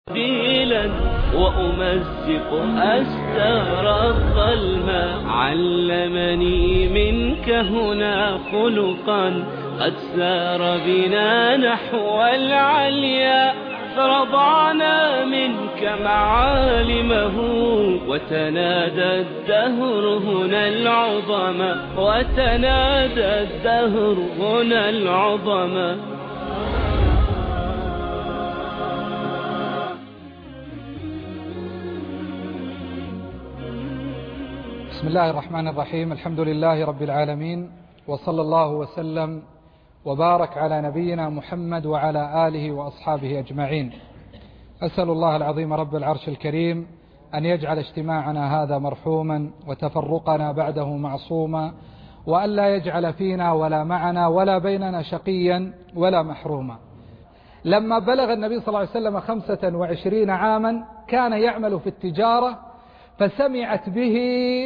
قبيلا وأمزق أستار الظلم. علمني منك هنا خلقا قد سار بنا نحو العليا، فرضعنا منك معالمه وتنادى الدهر هنا العظما، وتنادى الدهر هنا العظما. بسم الله الرحمن الرحيم. الحمد لله رب العالمين، وصلى الله وسلم وبارك على نبينا محمد وعلى آله وأصحابه أجمعين. أسأل الله العظيم رب العرش الكريم أن يجعل اجتماعنا هذا مرحوما وتفرقنا بعده معصوما، وأن لا يجعل فينا ولا معنا ولا بيننا شقيا ولا محروما. لما بلغ النبي صلى الله عليه وسلم 25 عاما كان يعمل في التجارة، فسمعت به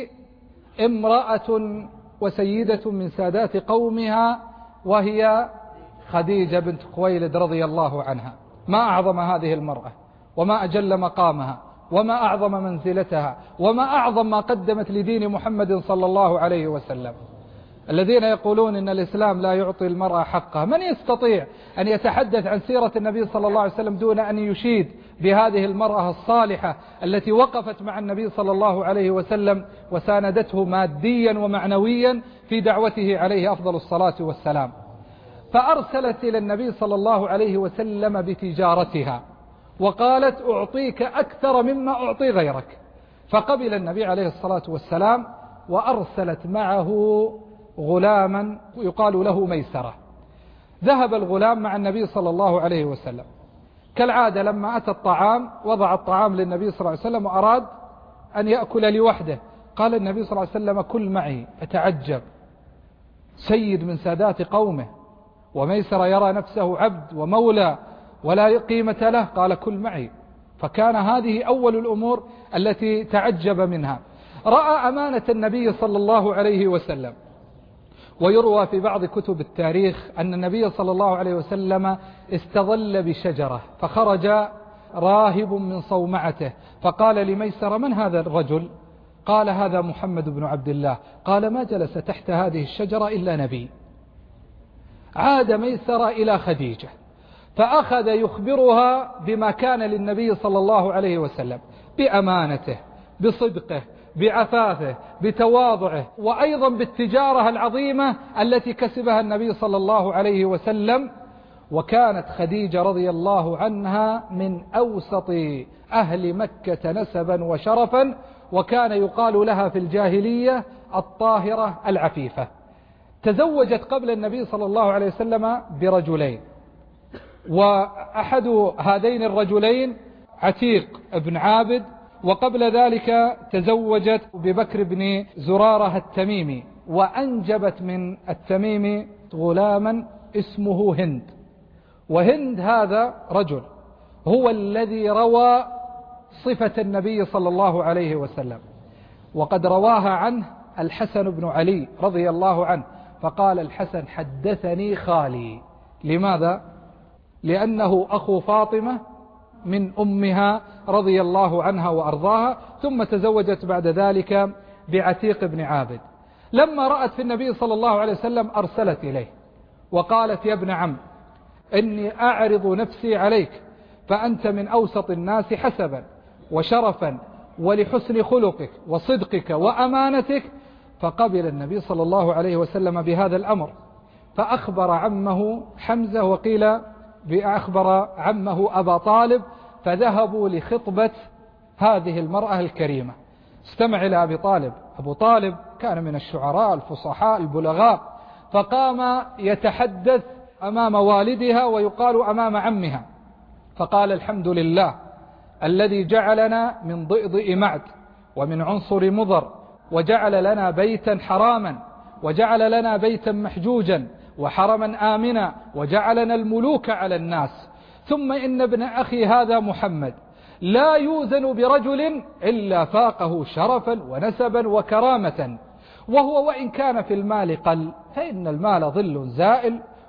امرأة وسيدة من سادات قومها، وهي خديجة بنت خويلد رضي الله عنها. ما أعظم هذه المرأة، وما أجل مقامها، وما أعظم منزلتها، وما أعظم ما قدمت لدين محمد صلى الله عليه وسلم. الذين يقولون إن الإسلام لا يعطي المرأة حقها، من يستطيع أن يتحدث عن سيرة النبي صلى الله عليه وسلم دون أن يشيد بهذه المرأة الصالحة التي وقفت مع النبي صلى الله عليه وسلم وساندته ماديا ومعنويا في دعوته عليه أفضل الصلاة والسلام. فأرسلت إلى النبي صلى الله عليه وسلم بتجارتها وقالت: أعطيك أكثر مما أعطي غيرك. فقبل النبي عليه الصلاة والسلام، وأرسلت معه غلاما يقال له ميسرة. ذهب الغلام مع النبي صلى الله عليه وسلم. كالعادة لما أتى الطعام وضع الطعام للنبي صلى الله عليه وسلم وأراد أن يأكل لوحده، قال النبي صلى الله عليه وسلم: كل معي. فتعجب، سيد من سادات قومه، وميسر يرى نفسه عبد ومولى ولا قيمة له، قال: كل معي. فكان هذه أول الأمور التي تعجب منها. رأى أمانة النبي صلى الله عليه وسلم. ويروى في بعض كتب التاريخ أن النبي صلى الله عليه وسلم استظل بشجرة، فخرج راهب من صومعته فقال لميسر: من هذا الرجل؟ قال: هذا محمد بن عبد الله. قال: ما جلس تحت هذه الشجرة إلا نبي. عاد ميسر إلى خديجة فأخذ يخبرها بما كان للنبي صلى الله عليه وسلم، بأمانته، بصدقه، بعفافه، بتواضعه، وأيضا بالتجارة العظيمة التي كسبها النبي صلى الله عليه وسلم. وكانت خديجة رضي الله عنها من أوسط أهل مكة نسبا وشرفا، وكان يقال لها في الجاهلية الطاهرة العفيفة. تزوجت قبل النبي صلى الله عليه وسلم برجلين، وأحد هذين الرجلين عتيق بن عابد، وقبل ذلك تزوجت ببكر بن زرارة التميمي، وأنجبت من التميمي غلاما اسمه هند. وهند هذا رجل هو الذي روى صفة النبي صلى الله عليه وسلم، وقد رواها عنه الحسن بن علي رضي الله عنه، فقال الحسن: حدثني خالي. لماذا؟ لأنه أخو فاطمة من أمها رضي الله عنها وأرضاها، ثم تزوجت بعد ذلك بعتيق بن عابد. لما رأت في النبي صلى الله عليه وسلم أرسلت إليه وقالت: يا ابن عم، إني أعرض نفسي عليك، فأنت من أوسط الناس حسبا وشرفا ولحسن خلقك وصدقك وأمانتك. فقبل النبي صلى الله عليه وسلم بهذا الأمر، فأخبر عمه حمزة، وقيل بأخبر عمه أبا طالب، فذهبوا لخطبة هذه المرأة الكريمة. استمع إلى أبي طالب. أبو طالب كان من الشعراء الفصحاء البلغاء، فقام يتحدث أمام والدها ويقال أمام عمها، فقال: الحمد لله الذي جعلنا من ضئضئ معد ومن عنصر مضر، وجعل لنا بيتا حراما، وجعل لنا بيتا محجوجا وحرما آمنا، وجعلنا الملوك على الناس. ثم إن ابن أخي هذا محمد لا يوزن برجل إلا فاقه شرفا ونسبا وكرامة، وهو وإن كان في المال قل، فإن المال ظل زائل،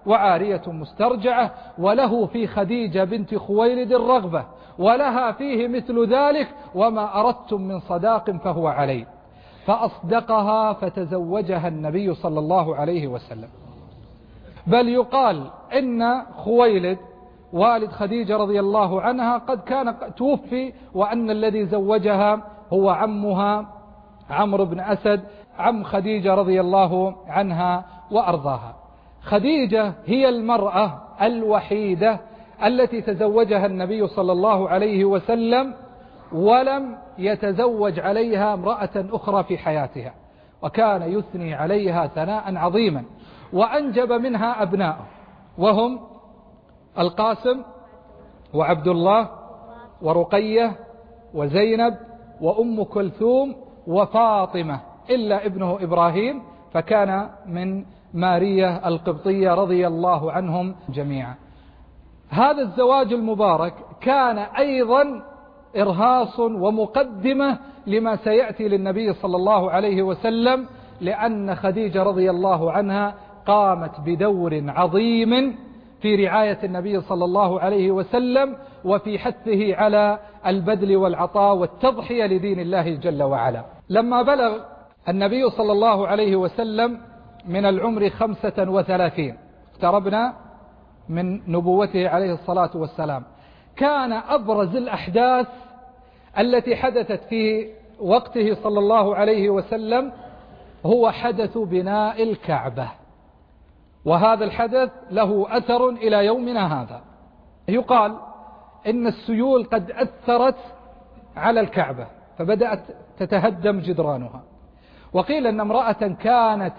وعارية مسترجعة، وله في خديجة بنت خويلد الرغبة، ولها فيه مثل ذلك، وما أردتم من صداق فهو علي. فأصدقها فتزوجها النبي صلى الله عليه وسلم. بل يقال إن خويلد والد خديجة رضي الله عنها قد كان توفي، وأن الذي زوجها هو عمها عمرو بن أسد عم خديجة رضي الله عنها وأرضاها. خديجة هي المرأة الوحيدة التي تزوجها النبي صلى الله عليه وسلم ولم يتزوج عليها امرأة أخرى في حياتها، وكان يثني عليها ثناء عظيما، وأنجب منها أبناءه وهم القاسم وعبد الله ورقية وزينب وأم كلثوم وفاطمة، إلا ابنه إبراهيم فكان من مارية القبطية رضي الله عنهم جميعا. هذا الزواج المبارك كان أيضا إرهاص ومقدمة لما سيأتي للنبي صلى الله عليه وسلم، لأن خديجة رضي الله عنها قامت بدور عظيم في رعاية النبي صلى الله عليه وسلم، وفي حثه على البذل والعطاء والتضحية لدين الله جل وعلا. لما بلغ النبي صلى الله عليه وسلم من العمر 35، اقتربنا من نبوته عليه الصلاة والسلام، كان أبرز الأحداث التي حدثت في وقته صلى الله عليه وسلم هو حدث بناء الكعبة، وهذا الحدث له أثر إلى يومنا هذا. يقال إن السيول قد أثرت على الكعبة فبدأت تتهدم جدرانها، وقيل أن امرأة كانت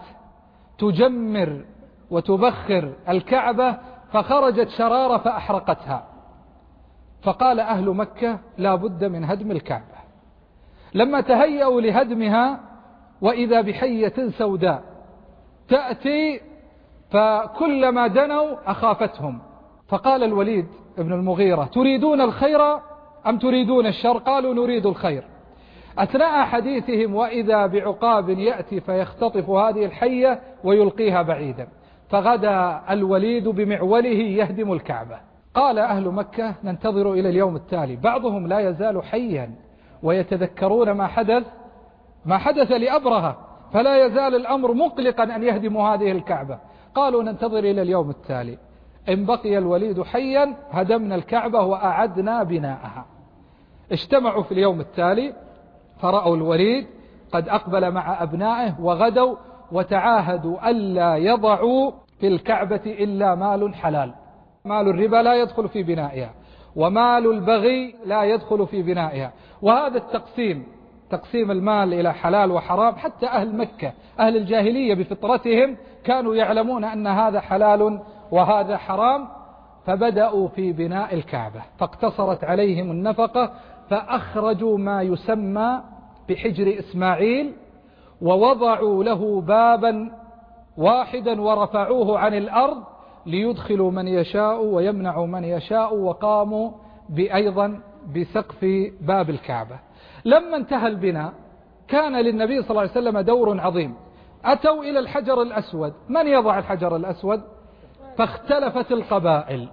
تجمر وتبخر الكعبة فخرجت شرارة فأحرقتها، فقال أهل مكة لا بد من هدم الكعبة. لما تهيأوا لهدمها وإذا بحية سوداء تأتي، فكلما دنوا أخافتهم، فقال الوليد ابن المغيرة تريدون الخير أم تريدون الشر؟ قالوا نريد الخير. أثناء حديثهم وإذا بعقاب يأتي فيختطف هذه الحية ويلقيها بعيدا، فغدا الوليد بمعوله يهدم الكعبة. قال أهل مكة ننتظر إلى اليوم التالي، بعضهم لا يزال حيا ويتذكرون ما حدث لأبرهة، فلا يزال الأمر مقلقا أن يهدموا هذه الكعبة. قالوا ننتظر إلى اليوم التالي، إن بقي الوليد حيا هدمنا الكعبة وأعدنا بناءها. اجتمعوا في اليوم التالي فرأوا الوليد قد أقبل مع أبنائه وغدوا، وتعاهدوا ألا يضعوا في الكعبة إلا مال حلال. مال الربا لا يدخل في بنائها، ومال البغي لا يدخل في بنائها. وهذا تقسيم المال إلى حلال وحرام، حتى أهل مكة أهل الجاهلية بفطرتهم كانوا يعلمون أن هذا حلال وهذا حرام، فبدأوا في بناء الكعبة، فاقتصرت عليهم النفقة، فأخرجوا ما يسمى بحجر إسماعيل، ووضعوا له بابا واحدا ورفعوه عن الأرض ليدخلوا من يشاء ويمنعوا من يشاء، وقاموا أيضا بسقف باب الكعبة. لما انتهى البناء كان للنبي صلى الله عليه وسلم دور عظيم. أتوا إلى الحجر الأسود، من يضع الحجر الأسود؟ فاختلفت القبائل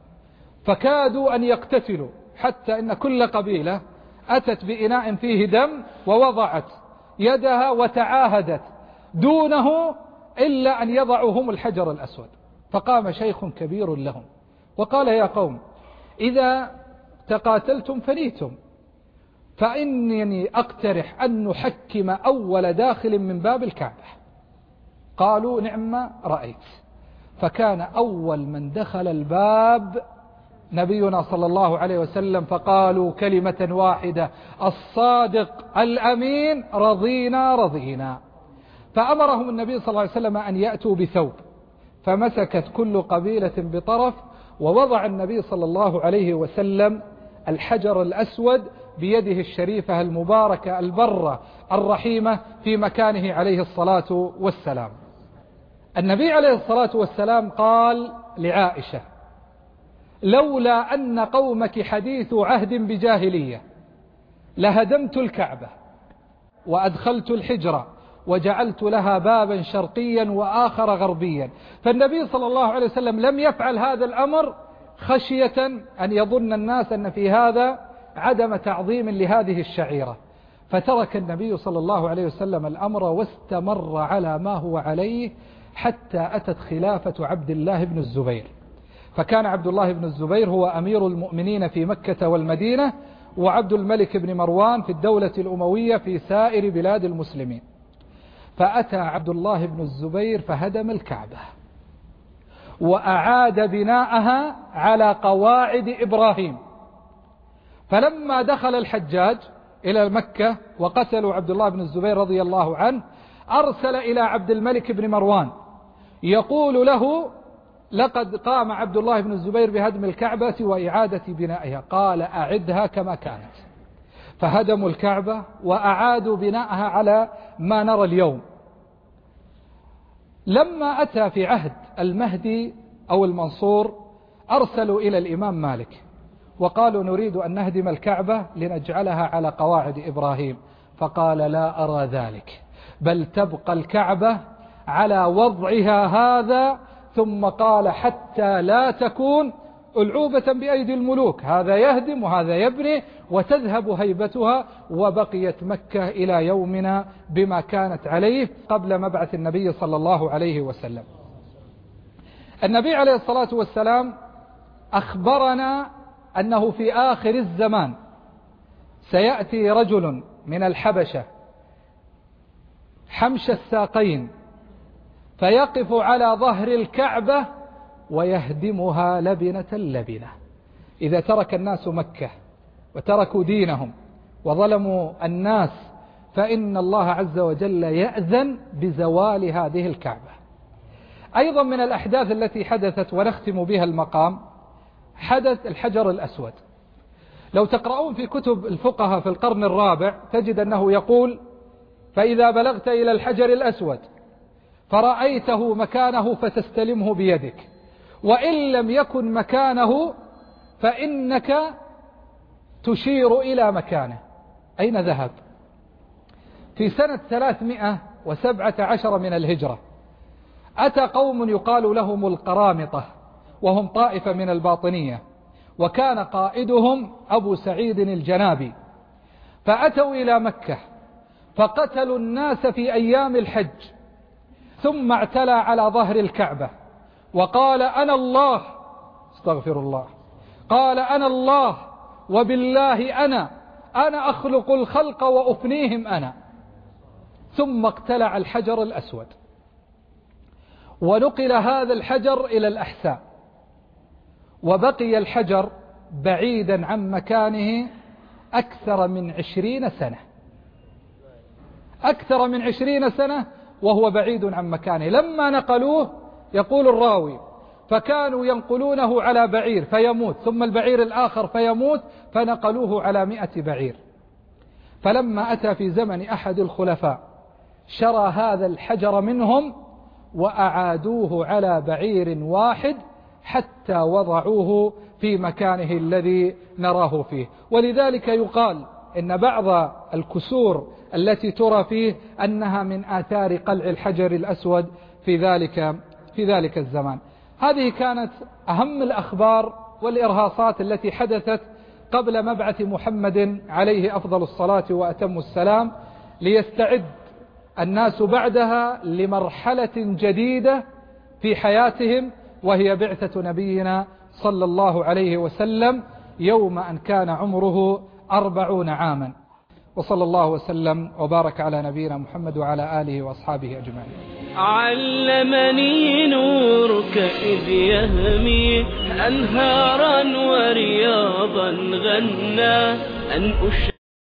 فكادوا أن يقتتلوا، حتى إن كل قبيلة أتت بإناء فيه دم ووضعت يدها وتعاهدت دونه إلا أن يضعوا هم الحجر الأسود. فقام شيخ كبير لهم وقال يا قوم إذا تقاتلتم فنيتم، فإنني أقترح أن نحكم أول داخل من باب الكعبة. قالوا نعم رأيت. فكان أول من دخل الباب نبينا صلى الله عليه وسلم، فقالوا كلمة واحدة الصادق الأمين رضينا رضينا. فأمرهم النبي صلى الله عليه وسلم أن يأتوا بثوب، فمسكت كل قبيلة بطرف، ووضع النبي صلى الله عليه وسلم الحجر الأسود بيده الشريفة المباركة البرة الرحيمة في مكانه عليه الصلاة والسلام. النبي عليه الصلاة والسلام قال لعائشة لولا أن قومك حديث عهد بجاهلية لهدمت الكعبة وأدخلت الحجرة وجعلت لها بابا شرقيا وآخر غربيا. فالنبي صلى الله عليه وسلم لم يفعل هذا الأمر خشية أن يظن الناس أن في هذا عدم تعظيم لهذه الشعيرة، فترك النبي صلى الله عليه وسلم الأمر واستمر على ما هو عليه حتى أتت خلافة عبد الله بن الزبير. فكان عبد الله بن الزبير هو أمير المؤمنين في مكة والمدينة، وعبد الملك بن مروان في الدولة الأموية في سائر بلاد المسلمين. فأتى عبد الله بن الزبير فهدم الكعبة وأعاد بناءها على قواعد إبراهيم. فلما دخل الحجاج إلى مكة وقتلوا عبد الله بن الزبير رضي الله عنه، أرسل إلى عبد الملك بن مروان يقول له: لقد قام عبد الله بن الزبير بهدم الكعبة وإعادة بنائها. قال: أعدها كما كانت. فهدموا الكعبة وأعادوا بنائها على ما نرى اليوم. لما أتى في عهد المهدي أو المنصور أرسلوا إلى الإمام مالك وقالوا: نريد أن نهدم الكعبة لنجعلها على قواعد إبراهيم. فقال: لا أرى ذلك، بل تبقى الكعبة على وضعها هذا. ثم قال: حتى لا تكون ألعوبة بأيدي الملوك، هذا يهدم وهذا يبني، وتذهب هيبتها. وبقيت مكة إلى يومنا بما كانت عليه قبل مبعث النبي صلى الله عليه وسلم. النبي عليه الصلاة والسلام أخبرنا أنه في آخر الزمان سيأتي رجل من الحبشة حمش الساقين فيقف على ظهر الكعبة ويهدمها لبنة لبنة. إذا ترك الناس مكة وتركوا دينهم وظلموا الناس فإن الله عز وجل يأذن بزوال هذه الكعبة. أيضا من الأحداث التي حدثت ونختم بها المقام حدث الحجر الأسود. لو تقرؤون في كتب الفقهاء في القرن الرابع تجد أنه يقول: فإذا بلغت إلى الحجر الأسود فرأيته مكانه فتستلمه بيدك، وإن لم يكن مكانه فإنك تشير إلى مكانه. أين ذهب؟ في سنة 317 من الهجرة أتى قوم يقال لهم القرامطة، وهم طائفة من الباطنية، وكان قائدهم أبو سعيد الجنابي. فأتوا إلى مكة فقتلوا الناس في أيام الحج، ثم اعتلى على ظهر الكعبة وقال: أنا الله، استغفر الله، قال: أنا الله وبالله أنا أخلق الخلق وأفنيهم أنا. ثم اقتلع الحجر الأسود ونقل هذا الحجر إلى الأحساء، وبقي الحجر بعيدا عن مكانه أكثر من 20 سنة، أكثر من 20 سنة وهو بعيد عن مكانه. لما نقلوه يقول الراوي فكانوا ينقلونه على بعير فيموت، ثم البعير الآخر فيموت، فنقلوه على 100 بعير. فلما أتى في زمن أحد الخلفاء شرى هذا الحجر منهم وأعادوه على بعير واحد حتى وضعوه في مكانه الذي نراه فيه. ولذلك يقال إن بعض الكسور التي ترى فيه أنها من آثار قلع الحجر الأسود في ذلك الزمان. هذه كانت أهم الأخبار والإرهاصات التي حدثت قبل مبعث محمد عليه أفضل الصلاة وأتم السلام، ليستعد الناس بعدها لمرحلة جديدة في حياتهم، وهي بعثة نبينا صلى الله عليه وسلم يوم أن كان عمره 40 عاما. وصلى الله وسلم وبارك على نبينا محمد وعلى آله وأصحابه أجمعين. علمني نورك إذ يهمي أنهارا ورياضا غنى أن